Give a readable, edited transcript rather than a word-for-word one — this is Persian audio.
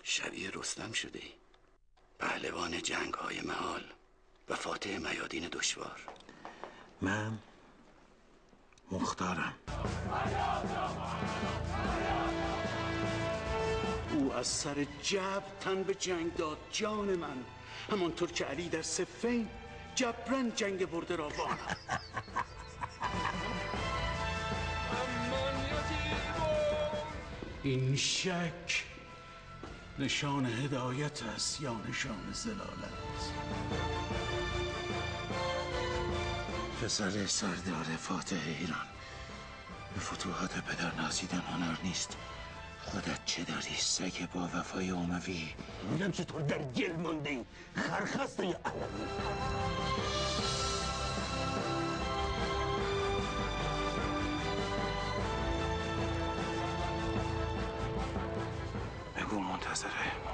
شبیه رستم شده ای، پهلوان جنگ های محال و فاتح میادین دشوار. من مختارم. او از سر جبر تن به جنگ داد جان من، همانطور که علی در صفین جبران جنگ برده را بانم. این شک نشان هدایت است یا نشان زلالت؟ پسر سردار فاتح ایران، به فتوحات پدر نازیدن هنر نیست. خودت چه داری؟ سگ با وفای اموی. میدم چطور در گل مونده ای، خرخسته یا علمی. بگو منتظره.